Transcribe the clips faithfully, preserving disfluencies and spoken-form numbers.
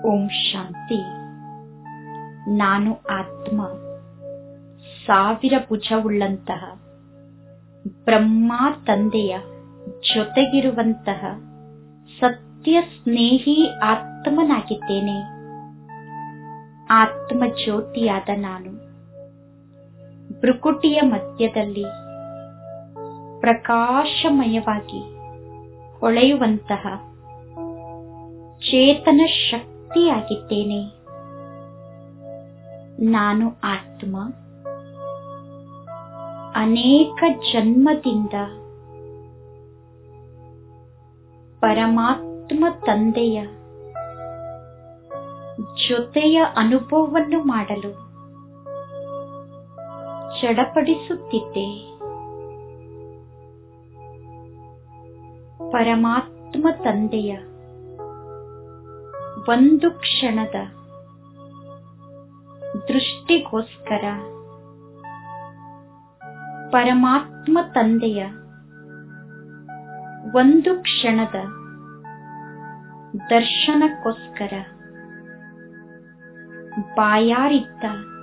ಓಂ ಶಾಂತಿ. ನಾನು ಆತ್ಮ ಸಾವಿರ ಭುಜವುಳ್ಳಂತಹ ಬ್ರಹ್ಮ ತಂದೆಯ ಜೊತೆಗಿರುವಂತಹ ಸತ್ಯ ಸ್ನೇಹಿ ಆತ್ಮನಾಗಿದ್ದೇನೆ. ಆತ್ಮ ಜ್ಯೋತಿಯಾದ ನಾನು ಭ್ರುಕುಟಿಯ ಮಧ್ಯದಲ್ಲಿ ಪ್ರಕಾಶಮಯವಾಗಿ ಹೊಳೆಯುವಂತಹ ಚೇತನ ಶಕ್ತಿಯಾಗಿದ್ದೇನೆ. ನಾನು ಆತ್ಮ ಅನೇಕ ಜನ್ಮದಿಂದ ಪರಮಾತ್ಮ ತಂದೆಯ ಜೊತೆಯ ಅನುಭವವನ್ನು ಮಾಡಲು ಚಡಪಡಿಸುತ್ತಿದ್ದೆ. ಪರಮಾತ್ಮ ತಂದೆಯ ಒಂದು ಕ್ಷಣದ ದೃಷ್ಟಿಗೋಸ್ಕರ, ಪರಮಾತ್ಮ ತಂದೆಯ ಒಂದು ಕ್ಷಣದ ದರ್ಶನಕ್ಕೋಸ್ಕರ ಬಾಯಾರಿದ್ದ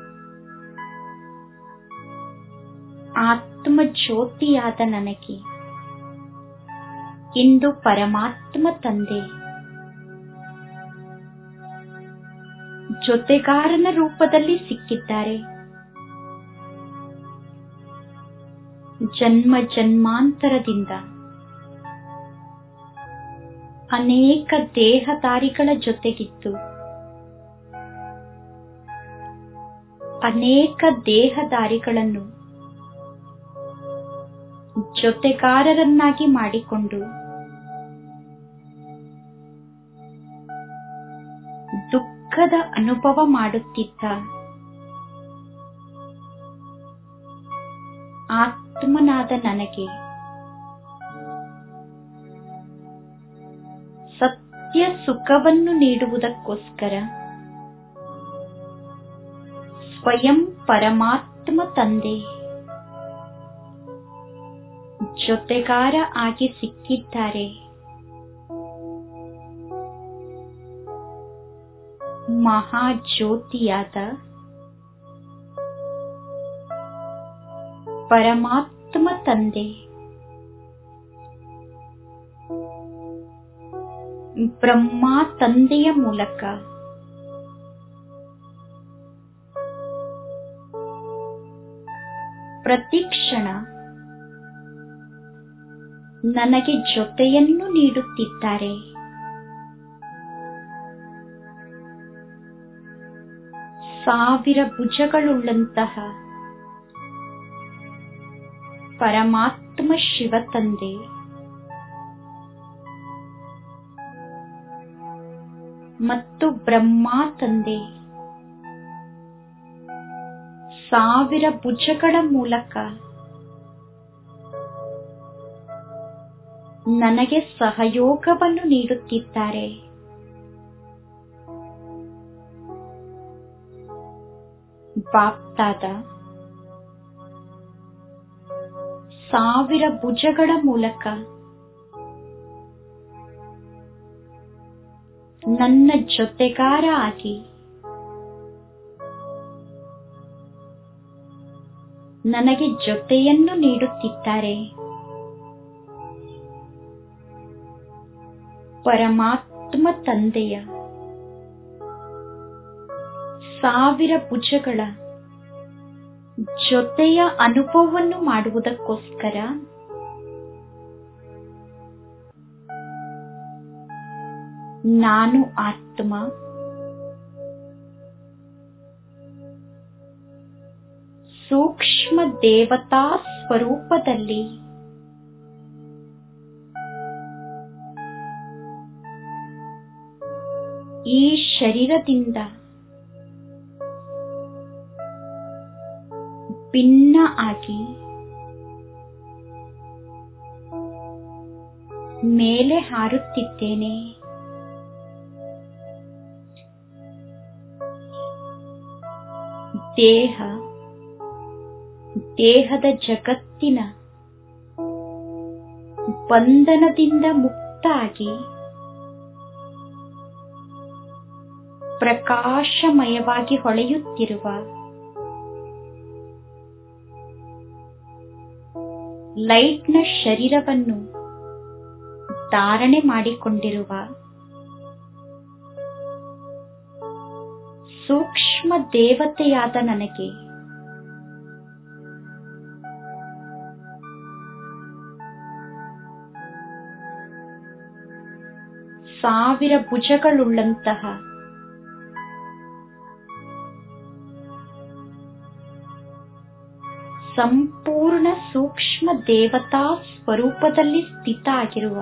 ಆತ್ಮ ಜ್ಯೋತಿಯಾದ ನನಗೆ ಇಂದು ಪರಮಾತ್ಮ ತಂದೆ ಜೊತೆಗಾರನ ರೂಪದಲ್ಲಿ ಸಿಕ್ಕಿದ್ದಾರೆ. ಜನ್ಮ ಜನ್ಮಾಂತರದಿಂದ ಅನೇಕ ದೇಹಧಾರಿಗಳ ಜೊತೆಗಿದ್ದು ಅನೇಕ ದೇಹಧಾರಿಗಳನ್ನು ಜೊತೆಗಾರರನ್ನಾಗಿ ಮಾಡಿಕೊಂಡು ದುಃಖದ ಅನುಭವ ಮಾಡುತ್ತಿದ್ದ ಆತ್ಮನಾದ ನನಗೆ ಸತ್ಯ ಸುಖವನ್ನು ನೀಡುವುದಕ್ಕೋಸ್ಕರ ಸ್ವಯಂ ಪರಮಾತ್ಮ ತಂದೆ ಜೊತೆಗಾರ ಆಗಿ ಸಿಕ್ಕಿದ್ದಾರೆ. ಮಹಾಜ್ಯೋತಿಯಾದ ಪರಮಾತ್ಮ ತಂದೆ ಬ್ರಹ್ಮ ತಂದೆಯ ಮೂಲಕ ಪ್ರತಿಕ್ಷಣ ನನಗೆ ಜೊತೆಯನ್ನು ನೀಡುತ್ತಿದ್ದಾರೆ. ಸಾವಿರ ಭುಜಗಳುಳ್ಳಂತಹ ಪರಮಾತ್ಮ ಶಿವ ತಂದೆ ಮತ್ತು ಬ್ರಹ್ಮ ತಂದೆ ಸಾವಿರ ಭುಜಗಳ ಮೂಲಕ ನನಗೆ ಸಹಯೋಗವನ್ನು ನೀಡುತ್ತಿದ್ದಾರೆ. ಬಾಪ್ದಾದ ಸಾವಿರ ಭುಜಗಳ ಮೂಲಕ ನನ್ನ ಜೊತೆಗಾರ ಆಗಿ ನನಗೆ ಜೊತೆಯನ್ನು ನೀಡುತ್ತಿದ್ದಾರೆ. ಪರಮಾತ್ಮ ತಂದೆಯ ಸಾವಿರ ಭುಜಗಳ ಜೊತೆಯ ಅನುಭವವನ್ನು ಮಾಡುವುದಕ್ಕೋಸ್ಕರ ನಾನು ಆತ್ಮ ಸೂಕ್ಷ್ಮ ದೇವತಾ ಸ್ವರೂಪದಲ್ಲಿ ಈ ಶರೀರದಿಂದ ಭಿನ್ನ ಆಗಿ ಮೇಲೆ ಹಾರುತ್ತಿದ್ದೇನೆ. ದೇಹ ದೇಹದ ಜಗತ್ತಿನ ಬಂಧನದಿಂದ ಮುಕ್ತ ಆಗಿ ಪ್ರಕಾಶಮಯವಾಗಿ ಹೊಳೆಯುತ್ತಿರುವ ಲೈಟ್ನ ಶರೀರವನ್ನು ಧಾರಣೆ ಮಾಡಿಕೊಂಡಿರುವ ಸೂಕ್ಷ್ಮ ದೇವತೆಯಾದ ನನಗೆ ಸಾವಿರ ಭುಜಗಳುಳ್ಳಂತಹ ಸಂಪೂರ್ಣ ಸೂಕ್ಷ್ಮ ದೇವತಾ ಸ್ವರೂಪದಲ್ಲಿ ಸ್ಥಿತ ಆಗಿರುವ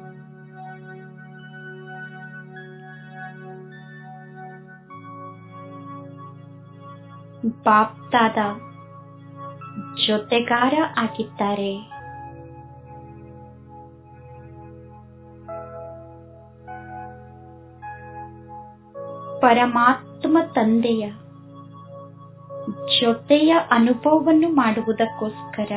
ಬಾಪ್ದಾದ ಜೊತೆಗಾರ ಆಗಿದ್ದಾರೆ. ಪರಮಾತ್ಮ ತಂದೆಯ ಜೊತೆಯ ಅನುಭವವನ್ನು ಮಾಡುವುದಕ್ಕೋಸ್ಕರ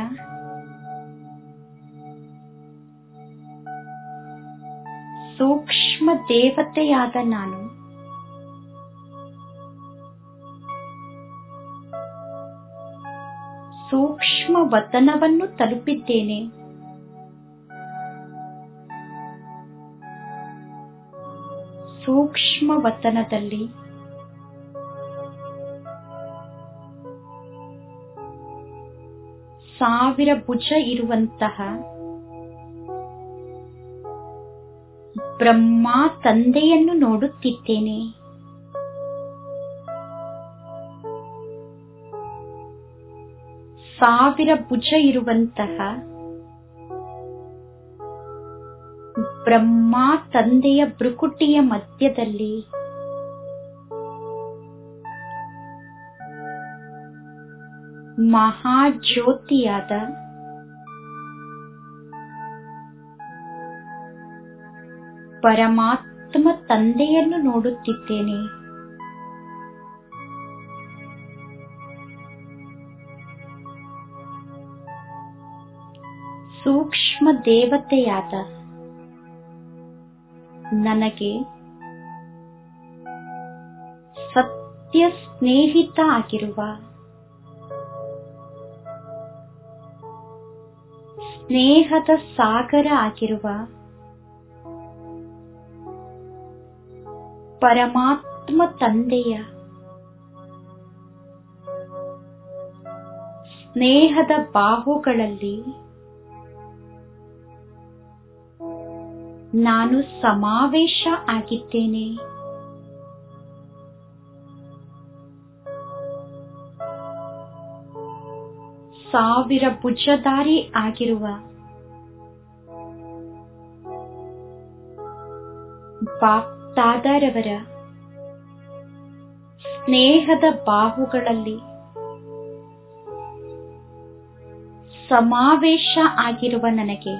ಸೂಕ್ಷ್ಮ ದೇವತೆಯಾದ ನಾನು ಸೂಕ್ಷ್ಮ ವತನವನ್ನು ತಲುಪಿದ್ದೇನೆ. ಸೂಕ್ಷ್ಮ ವತನದಲ್ಲಿ ಸಾವಿರ ಭುಜ ಇರುವಂತಹ ಬ್ರಹ್ಮ ತಂದೆಯನ್ನು ನೋಡುತ್ತಿದ್ದೇನೆ. ಸಾವಿರ ಭುಜ ಇರುವಂತಹ ಬ್ರಹ್ಮ ತಂದೆಯ ಭ್ರುಕುಟಿಯ ಮಧ್ಯದಲ್ಲಿ ಮಹಾಜ್ಯೋತಿಯಾದ ಪರಮಾತ್ಮ ತಂದೆಯನ್ನು ನೋಡುತ್ತಿದ್ದೇನೆ. ಸೂಕ್ಷ್ಮ ದೇವತೆಯಾದ ನನಗೆ ಸತ್ಯ ಸ್ನೇಹಿತ ಆಗಿರುವ ಸ್ನೇಹದ ಸಾಗರ ಆಗಿರುವ ಪರಮಾತ್ಮ ತಂದೆಯ ಸ್ನೇಹದ ಬಾಹುಗಳಲ್ಲಿ ನಾನು ಸಮಾವೇಶ ಆಗಿದ್ದೇನೆ. ಸಾವಿರ ಭುಜಧಾರಿ ಆಗಿರುವ ಬಾಪ್ದಾದರವರ ಸ್ನೇಹದ ಬಾಹುಗಳಲ್ಲಿ ಸಮಾವೇಶ ಆಗಿರುವ ನನಗೆ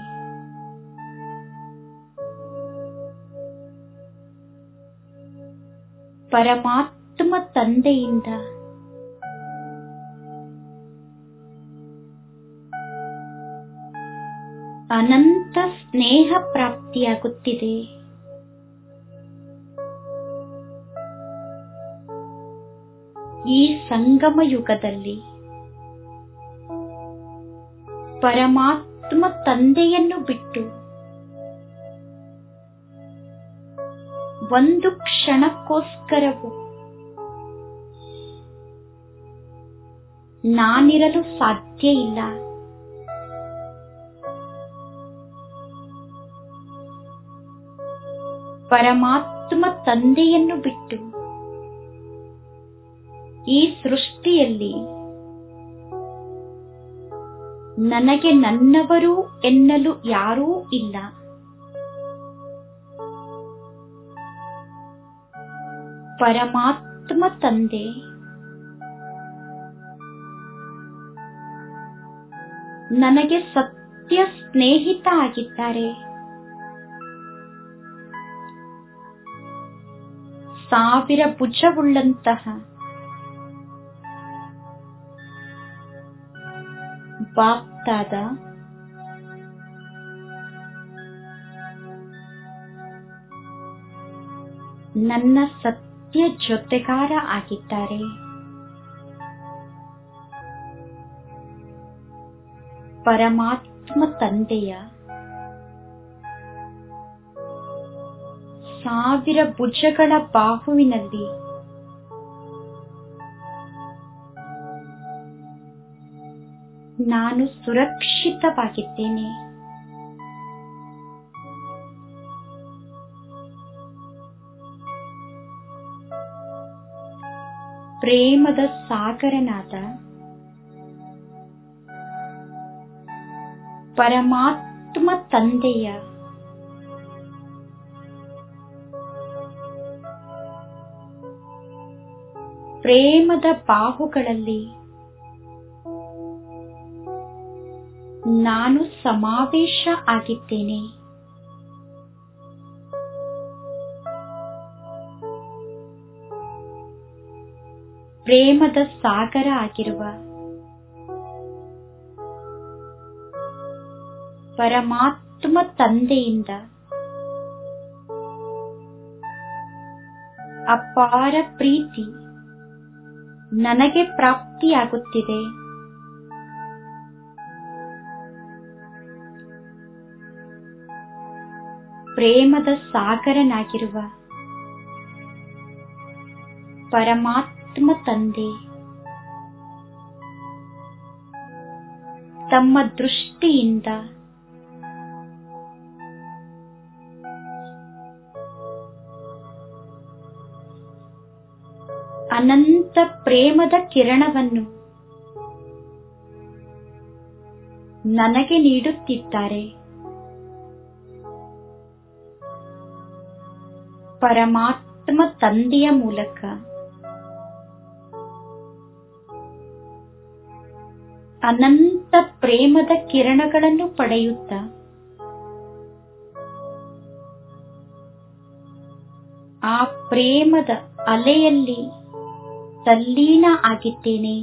ಪರಮಾತ್ಮ ತಂದೆಯಿಂದ ಅನಂತ ಸ್ನೇಹ ಪ್ರಾಪ್ತಿಯಾಗುತ್ತಿದೆ. ಈ ಸಂಗಮ ಯುಗದಲ್ಲಿ ಪರಮಾತ್ಮ ತಂದೆಯನ್ನು ಬಿಟ್ಟು ಒಂದು ಕ್ಷಣಕ್ಕೋಸ್ಕರವೂ ನಾನಿರಲು ಸಾಧ್ಯ ಇಲ್ಲ. ಪರಮಾತ್ಮ ತಂದೆಯನ್ನು ಬಿಟ್ಟು ಈ ಸೃಷ್ಟಿಯಲ್ಲಿ ನನಗೆ ನನ್ನವರು ಎನ್ನಲು ಯಾರೂ ಇಲ್ಲ. ಪರಮಾತ್ಮ ತಂದೆ ನನಗೆ ಸತ್ಯ ಸ್ನೇಹಿತ ಆಗಿದ್ದಾರೆ. ಸಾವಿರ ಭುಜವುಳ್ಳಂತಹ ಬಾಪ್ದಾದ ನನ್ನ ಸತ್ಯ ಸತ್ಯ ಜೊತೆಗಾರ ಆಗಿದ್ದಾರೆ. ಪರಮಾತ್ಮ ತಂದೆಯ ಸಾವಿರ ಭುಜಗಳ ಬಾಹುವಿನಲ್ಲಿ ನಾನು ಸುರಕ್ಷಿತವಾಗಿದ್ದೇನೆ. ಪ್ರೇಮದ ಸಾಗರನಾದ ಪರಮಾತ್ಮ ತಂದೆಯ ಪ್ರೇಮದ ಬಾಹುಗಳಲ್ಲಿ ನಾನು ಸಮಾವೇಶ ಆಗಿದ್ದೇನೆ. ಪ್ರೇಮದ ಸಾಗರ ಆಗಿರುವ ಪರಮಾತ್ಮ ತಂದೆಯಿಂದ ಅಪಾರ ಪ್ರೀತಿ ನನಗೆ ಪ್ರಾಪ್ತಿಯಾಗುತ್ತಿದೆ. ಪ್ರೇಮದ ಸಾಗರನಾಗಿರುವ ಪರಮಾತ್ಮ ತಂದೆ ತಮ್ಮ ದೃಷ್ಟಿಯಿಂದ ಅನಂತ ಪ್ರೇಮದ ಕಿರಣವನ್ನು ನನಗೆ ನೀಡುತ್ತಿದ್ದಾರೆ. ಪರಮಾತ್ಮ ತಂದೆಯ ಮೂಲಕ ಅನಂತ ಪ್ರೇಮದ ಕಿರಣಗಳನ್ನು ಪಡೆಯುತ್ತಾ ಆ ಪ್ರೇಮದ ಅಲೆಯಲ್ಲಿ ತಲ್ಲೀನ ಆಗಿದ್ದೇನೆ.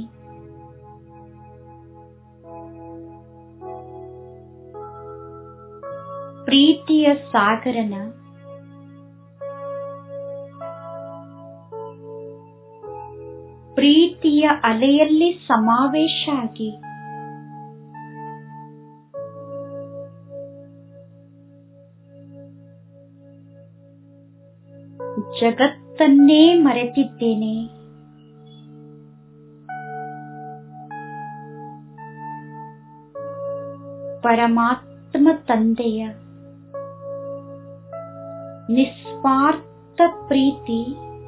ಪ್ರೀತಿಯ ಸಾಗರನ ಪ್ರೀತಿಯ ಅಲೆಯಲ್ಲಿ ಸಮಾವೇಶ ಆಗಿ ಜಗತ್ತನ್ನೇ ಮರೆತಿದ್ದೇನೆ. ಪರಮಾತ್ಮ ತಂದೆಯ ನಿಸ್ವಾರ್ಥ ಪ್ರೀತಿ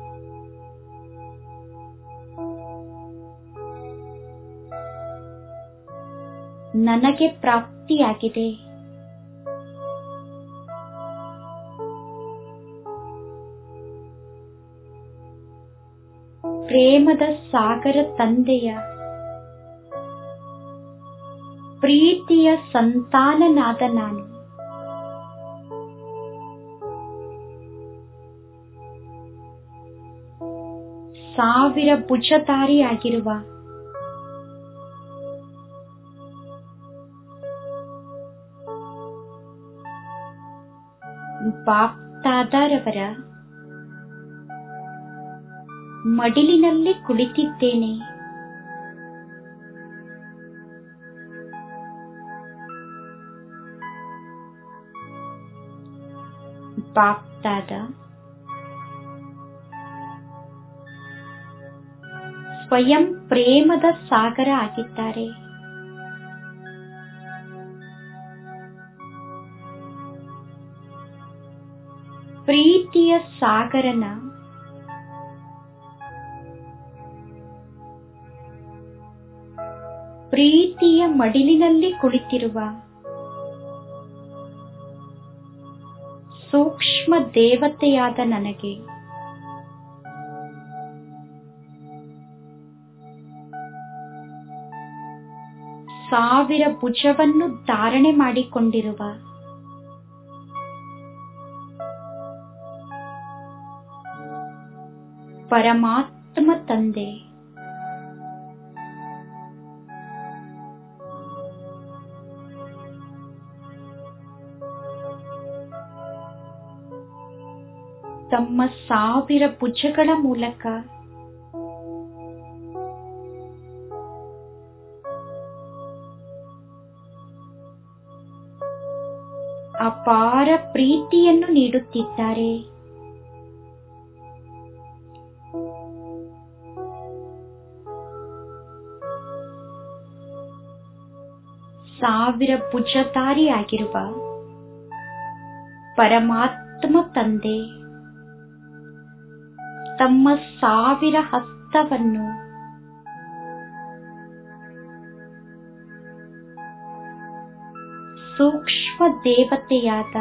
ನನಗೆ ಪ್ರಾಪ್ತಿಯಾಗಿದೆ. ಪ್ರೇಮದ ಸಾಗರ ತಂದೆಯ ಪ್ರೀತಿಯ ಸಂತಾನನಾದ ನಾನು ಸಾವಿರ ಭುಜಧಾರಿಯಾಗಿರುವ ಬಾಪ್ದಾದರವರ ಮಡಿಲಿನಲ್ಲಿ ಕುಳಿತಿದ್ದೇನೆ. ಬಾಪ್ದಾದ ಸ್ವಯಂ ಪ್ರೇಮದ ಸಾಗರ ಆಗಿದ್ದಾರೆ. ಪ್ರೀತಿಯ ಸಾಗರನ ಪ್ರೀತಿಯ ಮಡಿಲಿನಲ್ಲಿ ಕುಳಿತಿರುವ ಸೂಕ್ಷ್ಮ ದೇವತೆಯಾದ ನನಗೆ ಸಾವಿರ ಭುಜವನ್ನು ಧಾರಣೆ ಮಾಡಿಕೊಂಡಿರುವ ಪರಮಾತ್ಮ ತಂದೆ ತಮ್ಮ ಸಾವಿರ ಭುಜಗಳ ಮೂಲಕ ಅಪಾರ ಪ್ರೀತಿಯನ್ನು ನೀಡುತ್ತಿದ್ದಾರೆ. ಸಾವಿರ ಭುಜಧಾರಿಯಾಗಿರುವ ಪರಮಾತ್ಮ ತಂದೆ ತಮ್ಮ ಸಾವಿರ ಹಸ್ತವನ್ನು ಸೂಕ್ಷ್ಮ ದೇವತೆಯಾದ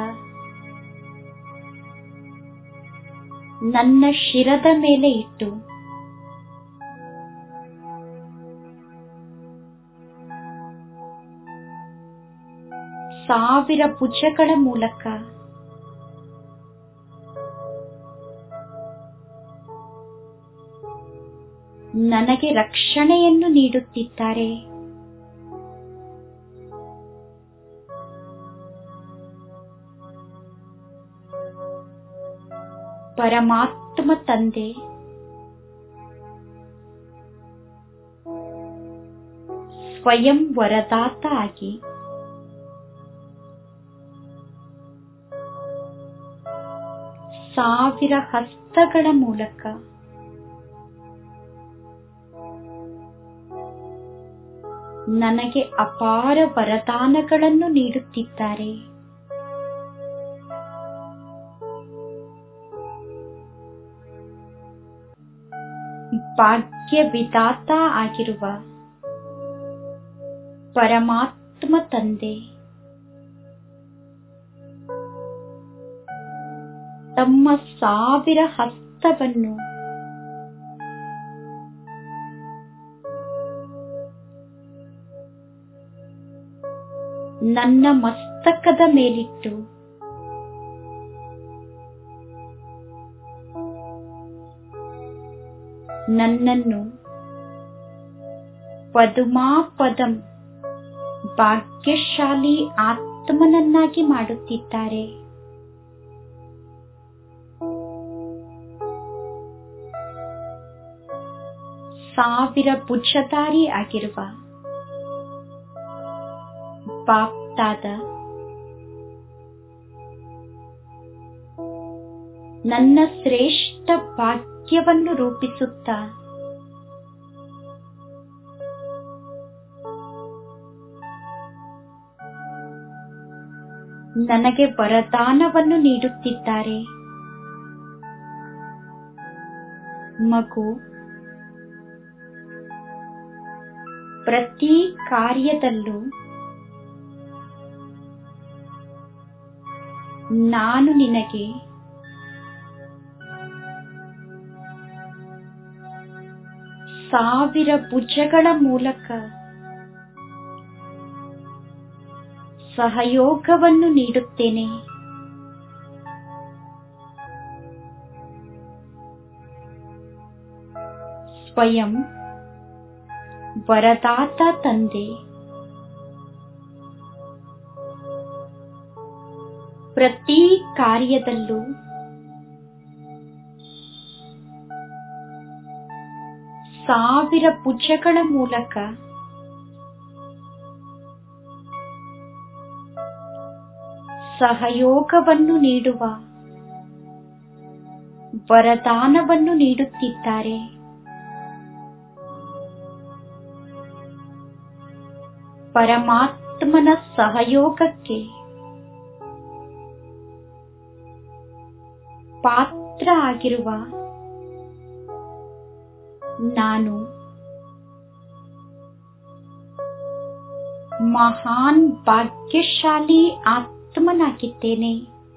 ನನ್ನ ಶಿರದ ಮೇಲೆ ಇಟ್ಟು ಸಾವಿರ ಭುಜಗಳ ಮೂಲಕ ನನಗೆ ರಕ್ಷಣೆಯನ್ನು ನೀಡುತ್ತಿದ್ದಾರೆ. ಪರಮಾತ್ಮ ತಂದೆ ಸ್ವಯಂ ವರದಾತ ಆಗಿ ಸಾವಿರ ಹಸ್ತಗಳ ಮೂಲಕ ನನಗೆ ಅಪಾರ ವರದಾನಗಳನ್ನು ನೀಡುತ್ತಿದ್ದಾರೆ. ಭಾಗ್ಯ ವಿಧಾತ ಆಗಿರುವ ಪರಮಾತ್ಮ ತಂದೆ ತಮ್ಮ ಸಾವಿರ ಹಸ್ತವನ್ನು ನನ್ನ ಮಸ್ತಕದ ಮೇಲಿಟ್ಟು ನನ್ನನ್ನು ಪದುಮಾಪದಂ ಭಾಗ್ಯಶಾಲಿ ಆತ್ಮನನ್ನಾಗಿ ಮಾಡುತ್ತಿದ್ದಾರೆ. ಸಾವಿರ ಭುಜಧಾರಿ ಆಗಿರುವ ಬಾಪ್ತಾದ ನನ್ನ ಶ್ರೇಷ್ಠ ಭಾಗ್ಯವನ್ನು ರೂಪಿಸುತ್ತಾ ನನಗೆ ವರದಾನವನ್ನು ನೀಡುತ್ತಿದ್ದಾರೆ. ಮಗು, ಪ್ರತಿ ಕಾರ್ಯದಲ್ಲೂ ನಾನು ನಿನಗೆ ಸಾವಿರ ಭುಜಗಳ ಮೂಲಕ ಸಹಯೋಗವನ್ನು ನೀಡುತ್ತೇನೆ. ಸ್ವಯಂ ವರದಾತ ತಂದೆ ಪ್ರತಿ ಕಾರ್ಯದಲ್ಲೂ ಸಾವಿರ ಭುಜಗಳ ಮೂಲಕ ಸಹಯೋಗವನ್ನು ನೀಡುವ ವರದಾನವನ್ನು ನೀಡುತ್ತಿದ್ದಾರೆ. ಪರಮಾತ್ಮನ ಸಹಯೋಗಕ್ಕೆ ಪಾತ್ರ ಆಗಿರುವ ನಾನು ಮಹಾನ್ ಭಾಗ್ಯಶಾಲಿ ಆತ್ಮನಾಗಿದ್ದೇನೆ.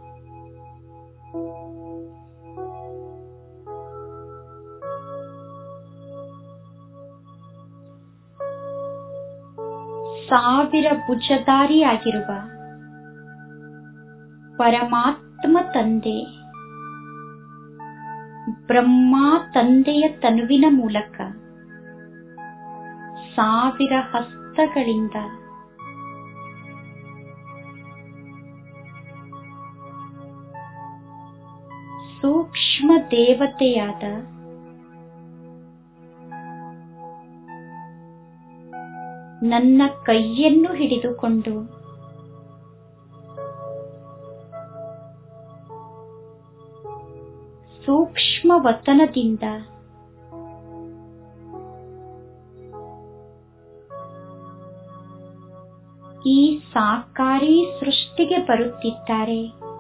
ಸಾವಿರ ಭುಜಧಾರಿಯಾಗಿರುವ ಪರಮಾತ್ಮ ತಂದೆ ಬ್ರಹ್ಮ ತಂದೆಯ ತನುವಿನ ಮೂಲಕ ಸಾವಿರ ಹಸ್ತಗಳಿಂದ ಸೂಕ್ಷ್ಮ ಸೂಕ್ಷ್ಮ ದೇವತೆಯಾದ ನನ್ನ ಕೈಯನ್ನು ಹಿಡಿದುಕೊಂಡು ಸೂಕ್ಷ್ಮ ವತನದಿಂದ ಈ ಸಾಕಾರಿ ಸೃಷ್ಟಿಗೆ ಬರುತ್ತಿದ್ದಾರೆ.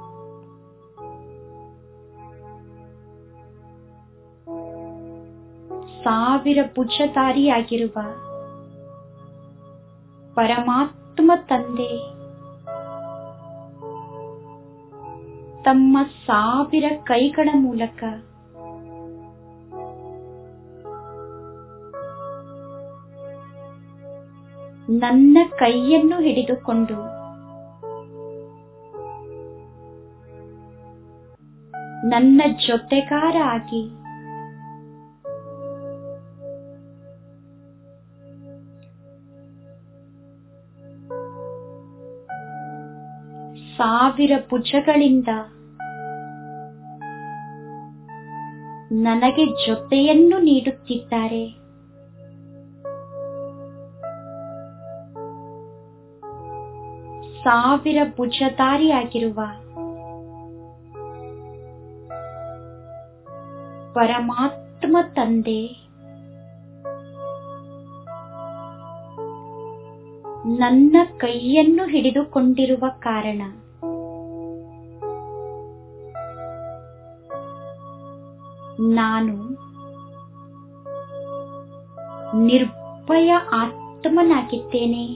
ಸಾವಿರ ಭುಜಧಾರಿಯಾಗಿರುವ ಪರಮಾತ್ಮ ತಂದೆ ತಮ್ಮ ಸಾವಿರ ಕೈಗಳ ಮೂಲಕ ನನ್ನ ಕೈಯನ್ನು ಹಿಡಿದುಕೊಂಡು ನನ್ನ ಜೊತೆಗಾರ ಆಗಿ ಸಾವಿರ ಭುಜಗಳಿಂದ ನನಗೆ ಜೊತೆಯನ್ನು ನೀಡುತ್ತಿದ್ದಾರೆ. ಸಾವಿರ ಭುಜಧಾರಿಯಾಗಿರುವ ಪರಮಾತ್ಮ ತಂದೆ ನನ್ನ ಕೈಯನ್ನು ಹಿಡಿದುಕೊಂಡಿರುವ ಕಾರಣ ನಾನು ನಿರ್ಭಯ ಆತ್ಮನಾಗಿದ್ದೇನೆ.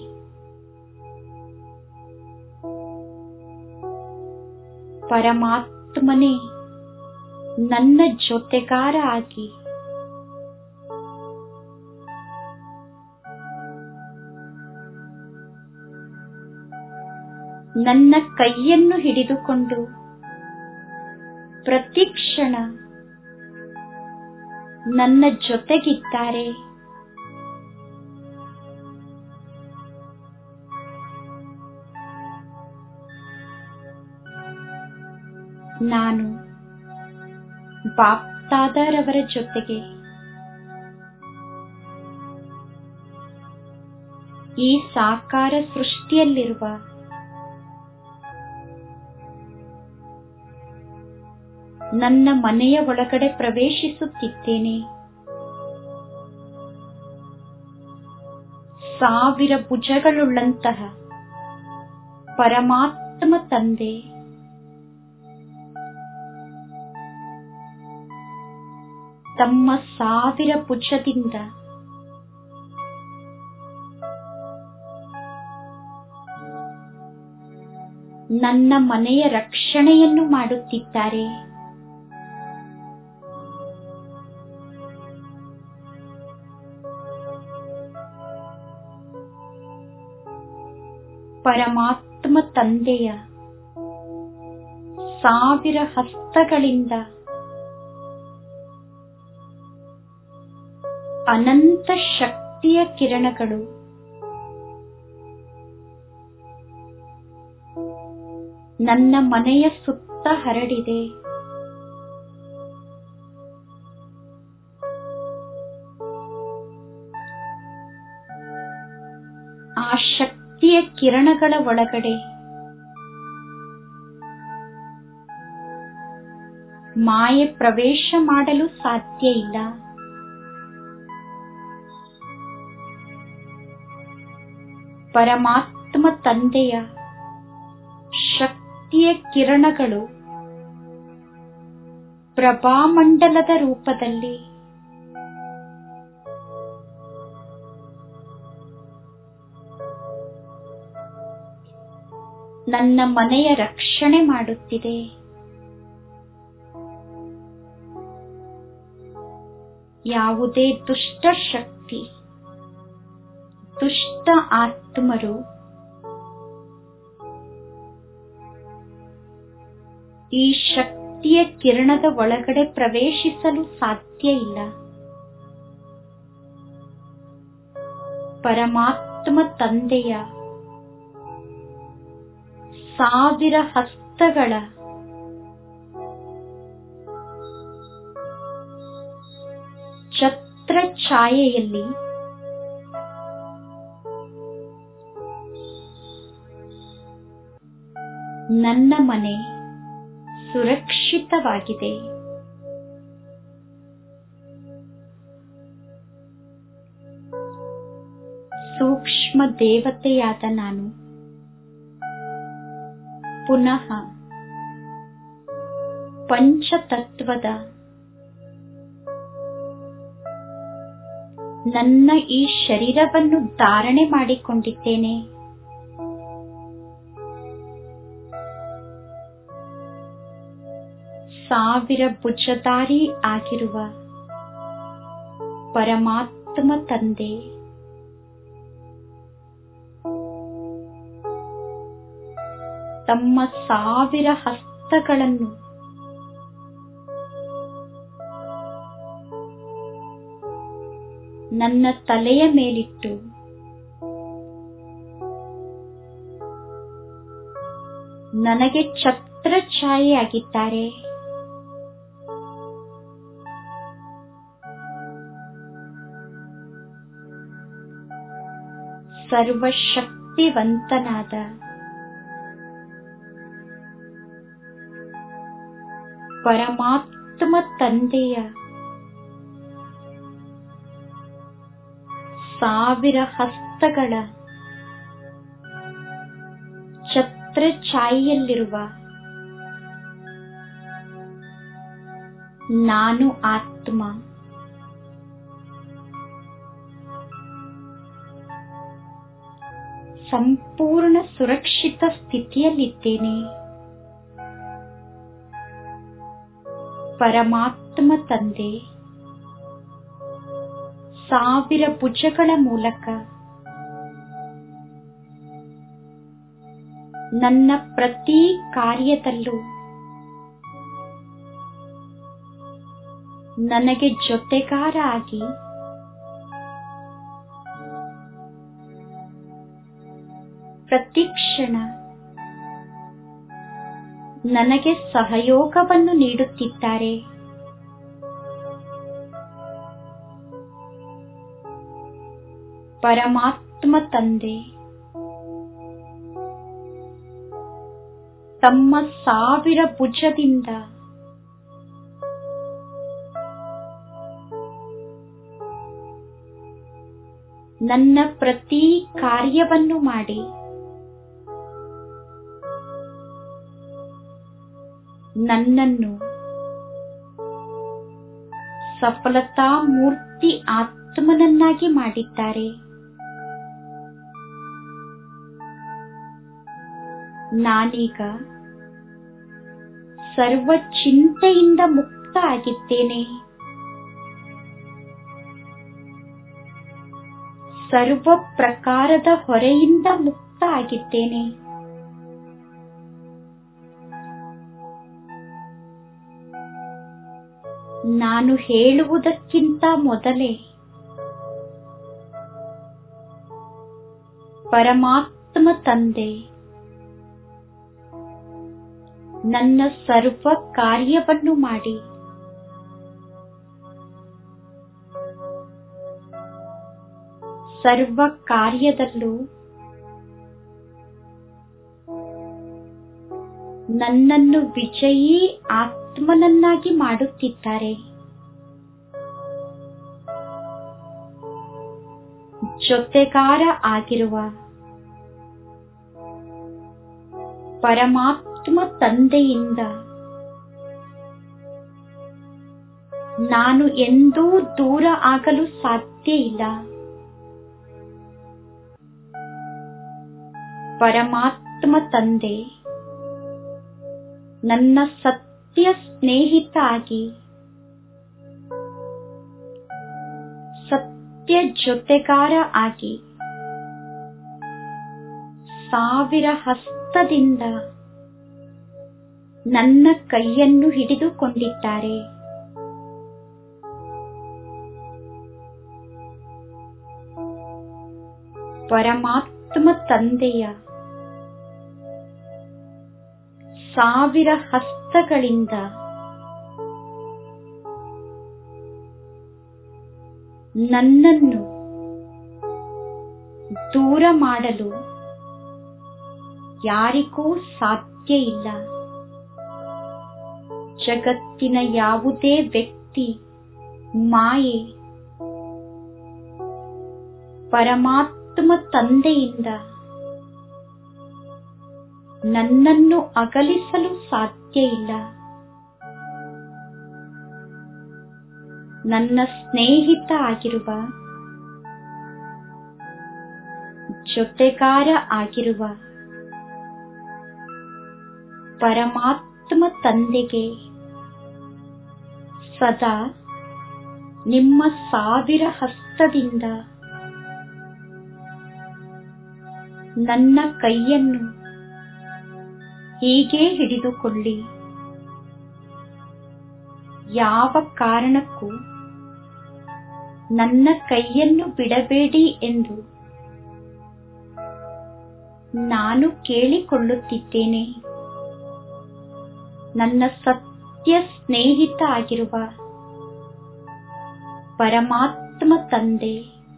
ಪರಮಾತ್ಮನೇ ನನ್ನ ಜೊತೆಗಾರ ಆಗಿ ನನ್ನ ಕೈಯನ್ನು ಹಿಡಿದುಕೊಂಡು ಪ್ರತಿ ಕ್ಷಣ ನನ್ನ ಜೊತೆಗಿದ್ದಾರೆ. ನಾನು ಬಾಪ್ದಾದರವರ ಜೊತೆಗೆ ಈ ಸಾಕಾರ ಸೃಷ್ಟಿಯಲ್ಲಿರುವ ನನ್ನ ಮನೆಯ ಒಳಗಡೆ ಪ್ರವೇಶಿಸುತ್ತಿದ್ದೇನೆ. ಸಾವಿರ ಭುಜಗಳುಳ್ಳಂತಹ ಪರಮಾತ್ಮ ತಂದೆ ತಮ್ಮ ಸಾವಿರ ಭುಜದಿಂದ ನನ್ನ ಮನೆಯ ರಕ್ಷಣೆಯನ್ನು ಮಾಡುತ್ತಿದ್ದಾರೆ. ಪರಮಾತ್ಮ ತಂದೆಯ ಸಾವಿರ ಹಸ್ತಗಳಿಂದ ಅನಂತ ಶಕ್ತಿಯ ಕಿರಣಗಳು ನನ್ನ ಮನೆಯ ಸುತ್ತ ಹರಡಿದೆ. ಆ ಶಕ್ತಿಯ ಕಿರಣಗಳ ಒಳಗಡೆ ಮಾಯೆ ಪ್ರವೇಶ ಮಾಡಲು ಸಾಧ್ಯ ಇಲ್ಲ. ಪರಮಾತ್ಮ ತಂದೆಯ ಶಕ್ತಿಯ ಕಿರಣಗಳು ಪ್ರಭಾಮಂಡಲದ ರೂಪದಲ್ಲಿ ನನ್ನ ಮನೆಯ ರಕ್ಷಣೆ ಮಾಡುತ್ತಿದೆ. ಯಾವುದೇ ದುಷ್ಟ ಶಕ್ತಿ, ದುಷ್ಟ ಆತ್ಮರು ಈ ಶಕ್ತಿಯ ಕಿರಣದ ಒಳಗಡೆ ಪ್ರವೇಶಿಸಲು ಸಾಧ್ಯ ಇಲ್ಲ. ಪರಮಾತ್ಮ ತಂದೆಯ ಸಾವಿರ ಹಸ್ತಗಳ ಛತ್ರ ಛಾಯೆಯಲ್ಲಿ ನನ್ನ ಮನೆ ಸುರಕ್ಷಿತವಾಗಿದೆ. ಸೂಕ್ಷ್ಮ ದೇವತೆಯಾದ ನಾನು ಪುನಃ ಪಂಚತತ್ವದ ನನ್ನ ಈ ಶರೀರವನ್ನು ಧಾರಣೆ ಮಾಡಿಕೊಂಡಿದ್ದೇನೆ. ಸಾವಿರ ಭುಜಧಾರಿ ಆಗಿರುವ ಪರಮಾತ್ಮ ತಂದೆ ತಮ್ಮ ಸಾವಿರ ಹಸ್ತಗಳನ್ನು ನನ್ನ ತಲೆಯ ಮೇಲಿಟ್ಟು ನನಗೆ ಛತ್ರ ಛಾಯೆಯಾಗಿದ್ದಾರೆ. ಸರ್ವಶಕ್ತಿವಂತನಾದ ಪರಮಾತ್ಮ ತಂದೆಯ ಸಾವಿರ ಹಸ್ತಗಳ ಛತ್ರ ಛಾಯೆಯಲ್ಲಿರುವ ನಾನು ಆತ್ಮ ಸಂಪೂರ್ಣ ಸುರಕ್ಷಿತ ಸ್ಥಿತಿಯಲ್ಲಿದ್ದೇನೆ. ಪರಮಾತ್ಮ ತಂದೆ ಸಾವಿರ ಭುಜಗಳ ಮೂಲಕ ನನ್ನ ಪ್ರತಿ ಕಾರ್ಯದಲ್ಲೂ ನನಗೆ ಜೊತೆಗಾರ ಆಗಿ ಪ್ರತಿಕ್ಷಣ ನನಗೆ ಸಹಯೋಗವನ್ನು ನೀಡುತ್ತಿದ್ದಾರೆ. ಪರಮಾತ್ಮ ತಂದೆ ತಮ್ಮ ಸಾವಿರ ಭುಜದಿಂದ ನನ್ನ ಪ್ರತಿ ಕಾರ್ಯವನ್ನು ಮಾಡಿ ನನ್ನನ್ನು ಸಫಲತಾ ಮೂರ್ತಿ ಆತ್ಮನನ್ನಾಗಿ ಮಾಡಿದ್ದಾರೆ. ನಾನೀಗ ಸರ್ವ ಚಿಂತೆಯಿಂದ ಮುಕ್ತ ಆಗಿದ್ದೇನೆ. ಸರ್ವ ಪ್ರಕಾರದ ಹೊರೆಯಿಂದ ಮುಕ್ತ ಆಗಿದ್ದೇನೆ. ನಾನು ಹೇಳುವುದಕ್ಕಿಂತ ಮೊದಲೇ ಪರಮಾತ್ಮ ತಂದೆ ನನ್ನ ಸರ್ವ ಕಾರ್ಯವನ್ನು ಮಾಡಿ ಸರ್ವ ಕಾರ್ಯದಲ್ಲೂ ನನ್ನನ್ನು ವಿಜಯೀ ಆತ್ಮನನ್ನಾಗಿ ಮಾಡುತ್ತಿದ್ದಾರೆ. ಜೊತೆಗಾರ ಆಗಿರುವ ಪರಮಾತ್ಮ ತಂದೆಯಿಂದ ನಾನು ಎಂದೂ ದೂರ ಆಗಲು ಸಾಧ್ಯ ಇಲ್ಲ. ಪರಮಾತ್ಮ ತಂದೆ ನನ್ನ ಸತ್ಯ ಸ್ನೇಹಿತ ಆಗಿ ಸತ್ಯ ಜೊತೆಗಾರ ಆಗಿ ಸಾವಿರ ಹಸ್ತದಿಂದ ನನ್ನ ಕೈಯನ್ನು ಹಿಡಿದುಕೊಂಡಿದ್ದಾರೆ. ಪರಮಾತ್ಮ ತಂದೆಯ ಸಾವಿರ ಹಸ್ತಗಳಿಂದ ನನ್ನನ್ನು ದೂರ ಮಾಡಲು ಯಾರಿಗೂ ಸಾಧ್ಯ ಇಲ್ಲ. ಜಗತ್ತಿನ ಯಾವುದೇ ವ್ಯಕ್ತಿ, ಮಾಯೆ ಪರಮಾತ್ಮ ತಂದೆಯಿಂದ ನನ್ನನ್ನು ಅಗಲಿಸಲು ಸಾಧ್ಯ ಇಲ್ಲ. ನನ್ನ ಸ್ನೇಹಿತ ಆಗಿರುವ, ಜೊತೆಗಾರ ಆಗಿರುವ ಪರಮಾತ್ಮ ತಂದೆಗೆ ಸದಾ ನಿಮ್ಮ ಸಾವಿರ ಹಸ್ತದಿಂದ ನನ್ನ ಕೈಯನ್ನು ಹೀಗೆ ಹಿಡಿದುಕೊಳ್ಳಿ. ಯಾವ ಕಾರಣಕ್ಕೂ ನನ್ನ ಕೈಯನ್ನು ಬಿಡಬೇಡಿ ಎಂದು ನಾನು ಕೇಳಿಕೊಳ್ಳುತ್ತಿದ್ದೇನೆ. ನನ್ನ ಸತ್ಯ ಸ್ನೇಹಿತ ಆಗಿರುವ ಪರಮಾತ್ಮ ತಂದೆ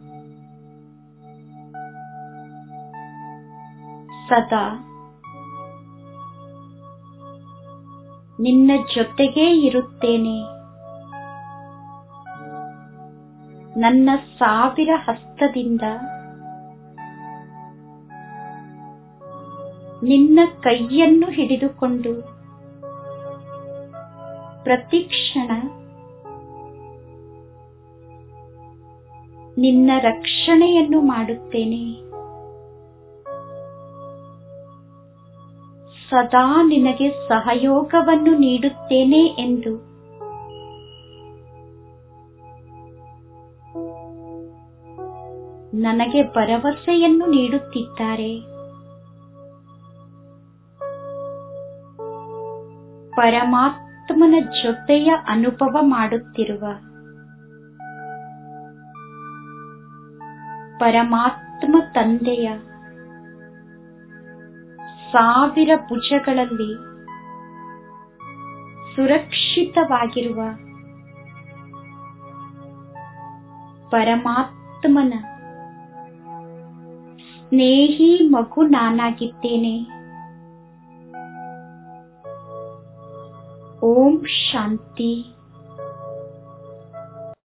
ಸದಾ ನಿನ್ನ ಜೊತೆಗೇ ಇರುತ್ತೇನೆ. ನನ್ನ ಸಾವಿರ ಹಸ್ತದಿಂದ ನಿನ್ನ ಕೈಯನ್ನು ಹಿಡಿದುಕೊಂಡು ಪ್ರತಿಕ್ಷಣ ನಿನ್ನ ರಕ್ಷಣೆಯನ್ನು ಮಾಡುತ್ತೇನೆ. ಸದಾ ನಿನಗೆ ಸಹಯೋಗವನ್ನು ನೀಡುತ್ತೇನೆ ಎಂದು ನನಗೆ ಭರವಸೆಯನ್ನು ನೀಡುತ್ತಿದ್ದಾರೆ. ಪರಮಾತ್ಮನ ಜೊತೆಯ ಅನುಭವ ಮಾಡುತ್ತಿರುವ ಪರಮಾತ್ಮ ತಂದೆಯ ಸಾವಿರ ಭುಜಗಳಲ್ಲಿ ಸುರಕ್ಷಿತವಾಗಿರುವ ಪರಮಾತ್ಮನ ಸ್ನೇಹಿ ಮಗು ನಾನಾಗಿದ್ದೇನೆ. ಓಂ ಶಾಂತಿ.